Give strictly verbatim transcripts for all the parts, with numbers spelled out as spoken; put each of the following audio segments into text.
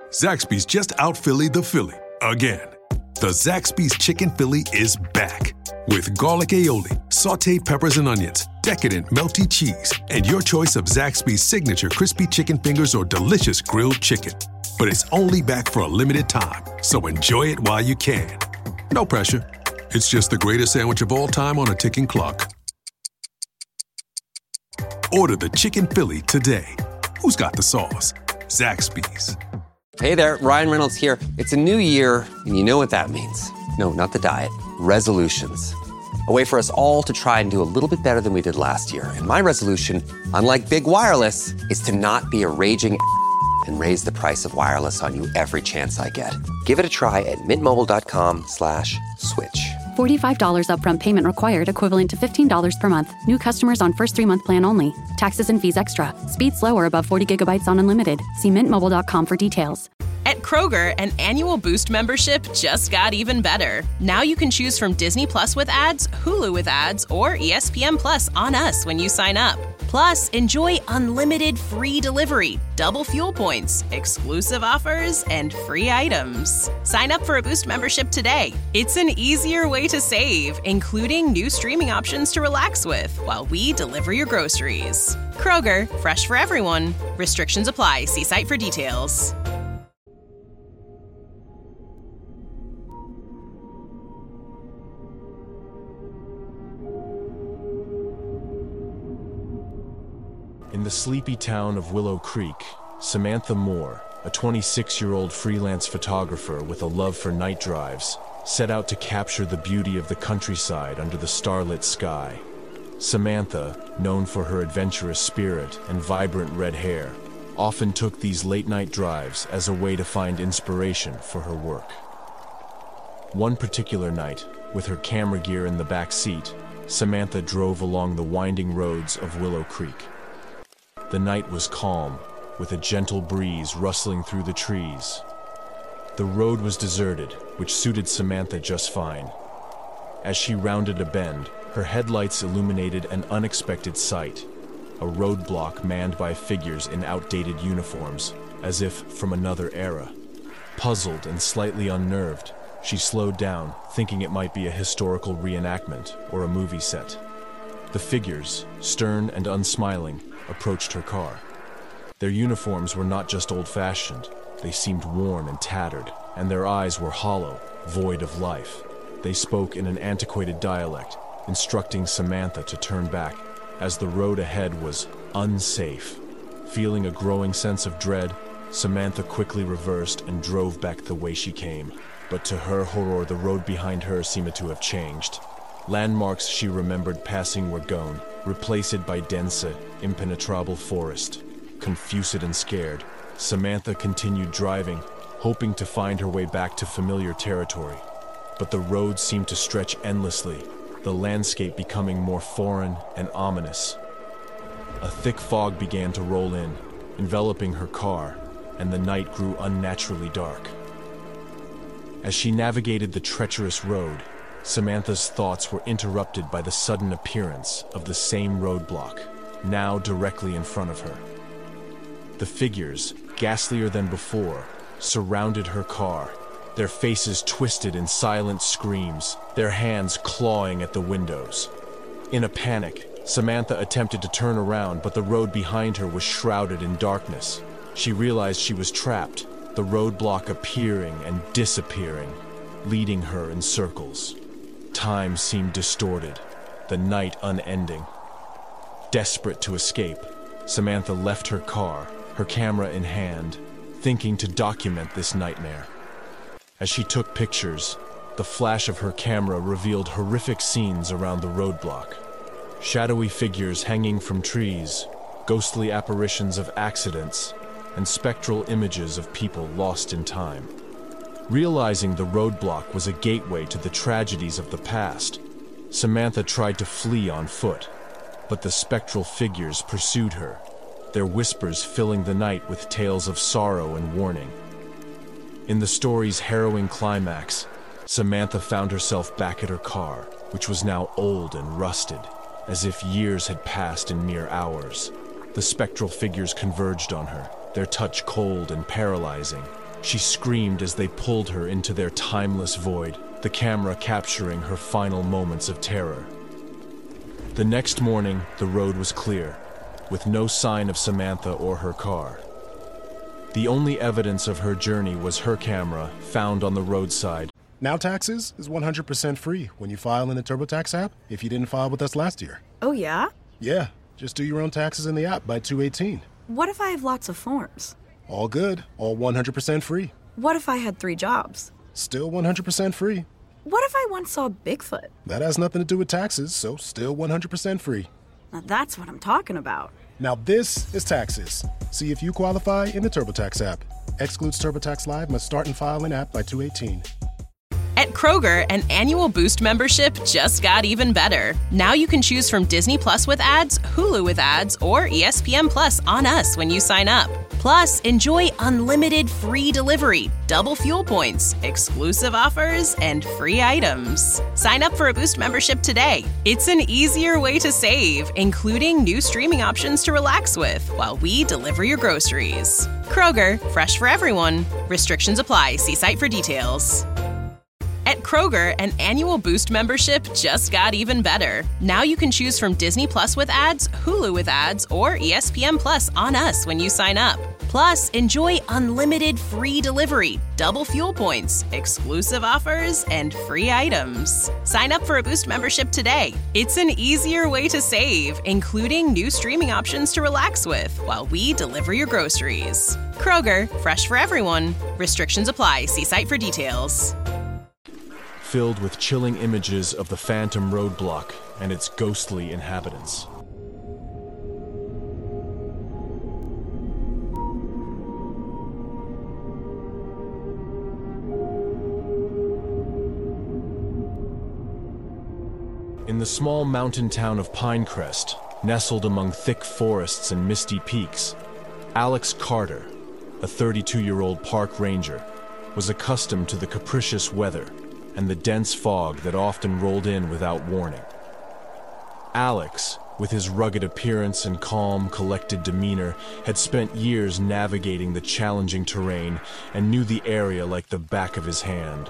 Zaxby's just out-Phillied the Philly again. The Zaxby's Chicken Philly is back. With garlic aioli, sauteed peppers and onions, decadent melty cheese, and your choice of Zaxby's signature crispy chicken fingers or delicious grilled chicken. But it's only back for a limited time, so enjoy it while you can. No pressure. It's just the greatest sandwich of all time on a ticking clock. Order the Chicken Philly today. Who's got the sauce? Zaxby's. Hey there, Ryan Reynolds here. It's a new year, and you know what that means. No, not the diet. Resolutions. A way for us all to try and do a little bit better than we did last year. And my resolution, unlike Big Wireless, is to not be a raging and raise the price of wireless on you every chance I get. Give it a try at mintmobile.com slash switch. forty-five dollars upfront payment required, equivalent to fifteen dollars per month. New customers on first three-month plan only. Taxes and fees extra. Speed slower above forty gigabytes on unlimited. See mint mobile dot com for details. At Kroger, an annual Boost membership just got even better. Now you can choose from Disney Plus with ads, Hulu with ads, or E S P N Plus on us when you sign up. Plus, enjoy unlimited free delivery, double fuel points, exclusive offers, and free items. Sign up for a Boost membership today. It's an easier way to save, including new streaming options to relax with while we deliver your groceries. Kroger, fresh for everyone. Restrictions apply. See site for details. In the sleepy town of Willow Creek, Samantha Moore, a twenty-six-year-old freelance photographer with a love for night drives, set out to capture the beauty of the countryside under the starlit sky. Samantha, known for her adventurous spirit and vibrant red hair, often took these late-night drives as a way to find inspiration for her work. One particular night, with her camera gear in the back seat, Samantha drove along the winding roads of Willow Creek. The night was calm, with a gentle breeze rustling through the trees. The road was deserted, which suited Samantha just fine. As she rounded a bend, her headlights illuminated an unexpected sight: a roadblock manned by figures in outdated uniforms, as if from another era. Puzzled and slightly unnerved, she slowed down, thinking it might be a historical reenactment or a movie set. The figures, stern and unsmiling, approached her car. Their uniforms were not just old-fashioned, they seemed worn and tattered, and their eyes were hollow, void of life. They spoke in an antiquated dialect, instructing Samantha to turn back, as the road ahead was unsafe. Feeling a growing sense of dread, Samantha quickly reversed and drove back the way she came. But to her horror, the road behind her seemed to have changed. Landmarks she remembered passing were gone, replaced by dense, impenetrable forest. Confused and scared, Samantha continued driving, hoping to find her way back to familiar territory. But the road seemed to stretch endlessly, the landscape becoming more foreign and ominous. A thick fog began to roll in, enveloping her car, and the night grew unnaturally dark. As she navigated the treacherous road, Samantha's thoughts were interrupted by the sudden appearance of the same roadblock, now directly in front of her. The figures, ghastlier than before, surrounded her car, their faces twisted in silent screams, their hands clawing at the windows. In a panic, Samantha attempted to turn around, but the road behind her was shrouded in darkness. She realized she was trapped, the roadblock appearing and disappearing, leading her in circles. Time seemed distorted, the night unending. Desperate to escape, Samantha left her car, her camera in hand, thinking to document this nightmare. As she took pictures, the flash of her camera revealed horrific scenes around the roadblock. Shadowy figures hanging from trees, ghostly apparitions of accidents, and spectral images of people lost in time. Realizing the roadblock was a gateway to the tragedies of the past, Samantha tried to flee on foot, but the spectral figures pursued her, their whispers filling the night with tales of sorrow and warning. In the story's harrowing climax, Samantha found herself back at her car, which was now old and rusted, as if years had passed in mere hours. The spectral figures converged on her, their touch cold and paralyzing. She screamed as they pulled her into their timeless void, the camera capturing her final moments of terror. The next morning, the road was clear, with no sign of Samantha or her car. The only evidence of her journey was her camera, found on the roadside. Now Taxes is one hundred percent free when you file in the TurboTax app if you didn't file with us last year. Oh, yeah? Yeah, just do your own taxes in the app by two eighteen. What if I have lots of forms? All good, all one hundred percent free. What if I had three jobs? Still one hundred percent free. What if I once saw Bigfoot? That has nothing to do with taxes, so still one hundred percent free. Now that's what I'm talking about. Now this is Taxes. See if you qualify in the TurboTax app. Excludes TurboTax Live, must start and file in app by two eighteen. At Kroger, an annual Boost membership just got even better. Now you can choose from Disney Plus with ads, Hulu with ads, or E S P N Plus on us when you sign up. Plus, enjoy unlimited free delivery, double fuel points, exclusive offers, and free items. Sign up for a Boost membership today. It's an easier way to save, including new streaming options to relax with while we deliver your groceries. Kroger, fresh for everyone. Restrictions apply. See site for details. At Kroger, an annual Boost membership just got even better. Now you can choose from Disney Plus with ads, Hulu with ads, or E S P N Plus on us when you sign up. Plus, enjoy unlimited free delivery, double fuel points, exclusive offers, and free items. Sign up for a Boost membership today. It's an easier way to save, including new streaming options to relax with while we deliver your groceries. Kroger, fresh for everyone. Restrictions apply. See site for details. Filled with chilling images of the Phantom Roadblock and its ghostly inhabitants. In the small mountain town of Pinecrest, nestled among thick forests and misty peaks, Alex Carter, a thirty-two-year-old park ranger, was accustomed to the capricious weather and the dense fog that often rolled in without warning. Alex, with his rugged appearance and calm, collected demeanor, had spent years navigating the challenging terrain and knew the area like the back of his hand.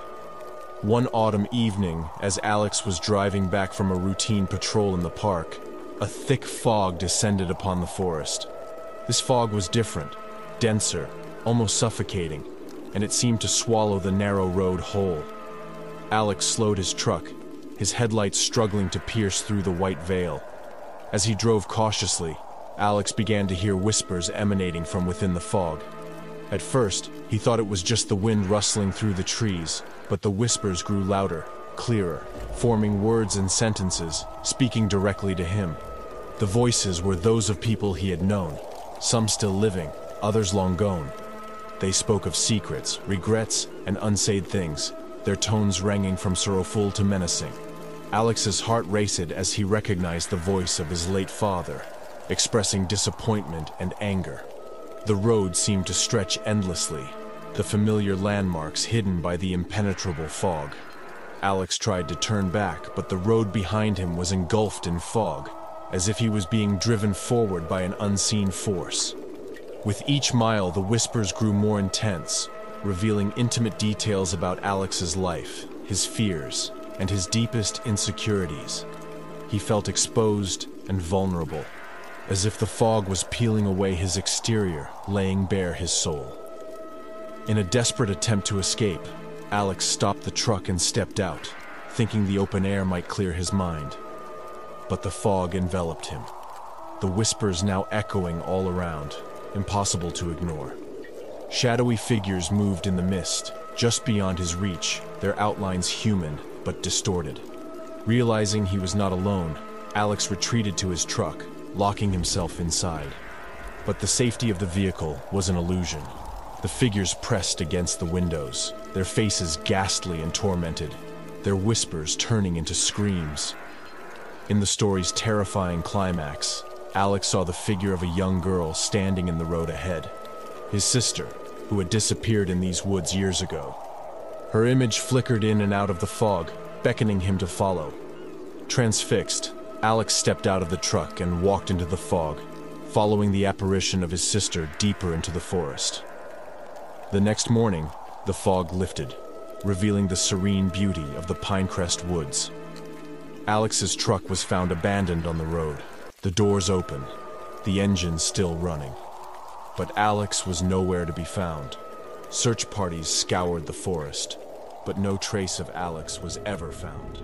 One autumn evening, as Alex was driving back from a routine patrol in the park, a thick fog descended upon the forest. This fog was different, denser, almost suffocating, and it seemed to swallow the narrow road whole. Alex slowed his truck, his headlights struggling to pierce through the white veil. As he drove cautiously, Alex began to hear whispers emanating from within the fog. At first, he thought it was just the wind rustling through the trees, but the whispers grew louder, clearer, forming words and sentences, speaking directly to him. The voices were those of people he had known, some still living, others long gone. They spoke of secrets, regrets, and unsaid things, their tones ranging from sorrowful to menacing. Alex's heart raced as he recognized the voice of his late father, expressing disappointment and anger. The road seemed to stretch endlessly, the familiar landmarks hidden by the impenetrable fog. Alex tried to turn back, but the road behind him was engulfed in fog, as if he was being driven forward by an unseen force. With each mile, the whispers grew more intense, revealing intimate details about Alex's life, his fears, and his deepest insecurities. He felt exposed and vulnerable, as if the fog was peeling away his exterior, laying bare his soul. In a desperate attempt to escape, Alex stopped the truck and stepped out, thinking the open air might clear his mind. But the fog enveloped him, the whispers now echoing all around, impossible to ignore. Shadowy figures moved in the mist, just beyond his reach, their outlines human but distorted. Realizing he was not alone, Alex retreated to his truck, locking himself inside. But the safety of the vehicle was an illusion. The figures pressed against the windows, their faces ghastly and tormented, their whispers turning into screams. In the story's terrifying climax, Alex saw the figure of a young girl standing in the road ahead. His sister, who had disappeared in these woods years ago. Her image flickered in and out of the fog, beckoning him to follow. Transfixed, Alex stepped out of the truck and walked into the fog, following the apparition of his sister deeper into the forest. The next morning, the fog lifted, revealing the serene beauty of the Pinecrest Woods. Alex's truck was found abandoned on the road, the doors open, the engine still running. But Alex was nowhere to be found. Search parties scoured the forest, but no trace of Alex was ever found.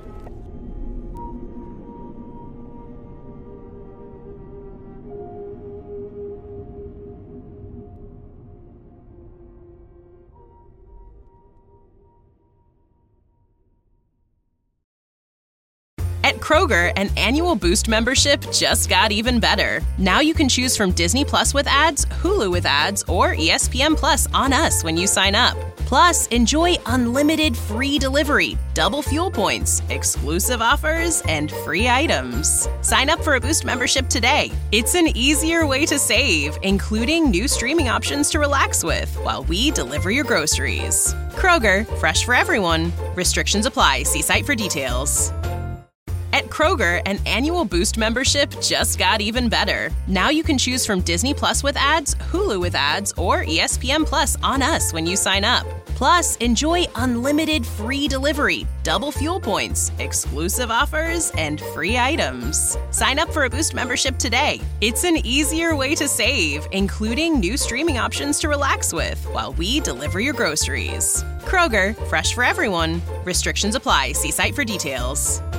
At Kroger, an annual Boost membership just got even better. Now you can choose from Disney Plus with ads, Hulu with ads, or E S P N Plus on us when you sign up. Plus, enjoy unlimited free delivery, double fuel points, exclusive offers, and free items. Sign up for a Boost membership today. It's an easier way to save, including new streaming options to relax with while we deliver your groceries. Kroger, fresh for everyone. Restrictions apply. See site for details. At Kroger, an annual Boost membership just got even better. Now you can choose from Disney Plus with ads, Hulu with ads, or E S P N Plus on us when you sign up. Plus, enjoy unlimited free delivery, double fuel points, exclusive offers, and free items. Sign up for a Boost membership today. It's an easier way to save, including new streaming options to relax with while we deliver your groceries. Kroger, fresh for everyone. Restrictions apply. See site for details.